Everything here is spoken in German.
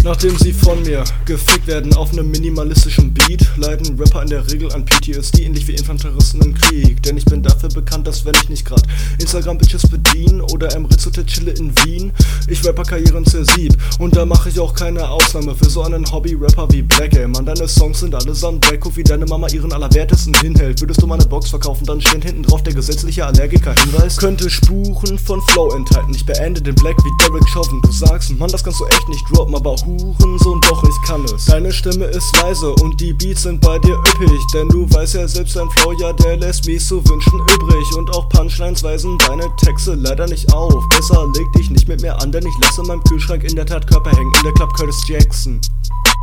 Nachdem sie von mir gefickt werden auf nem minimalistischen Beat, leiden Rapper in der Regel an PTSD, ähnlich wie Infanteristen im Krieg. Denn ich bin dafür bekannt, dass wenn ich nicht grad Instagram-Bitches bediene oder im Ritz-Hotel chille in Wien, ich Rapper-Karrieren zersieb. Und da mache ich auch keine Ausnahme für so einen Hobby-Rapper wie Black. Ey, Mann, deine Songs sind allesamt Dreck. Guck, wie deine Mama ihren Allerwertesten hinhält. Würdest du mal eine Box verkaufen, dann steht hinten drauf der gesetzliche Allergiker-Hinweis. Könnte Spuren von Flow enthalten. Ich beende den Black wie Derek Chauvin. Du sagst, Mann, das kannst du echt nicht droppen, aber Hurensohn, doch, ich kann es. Deine Stimme ist leise und die Beats sind bei dir üppig, denn du weißt ja selbst, dein Flow, ja, der lässt mich so wünschen übrig. Und auch Punchlines weisen deine Texte leider nicht auf. Besser leg dich nicht mit mir an, denn ich lasse in meinem Kühlschrank in der Tat Körper hängen in der Club Curtis Jackson.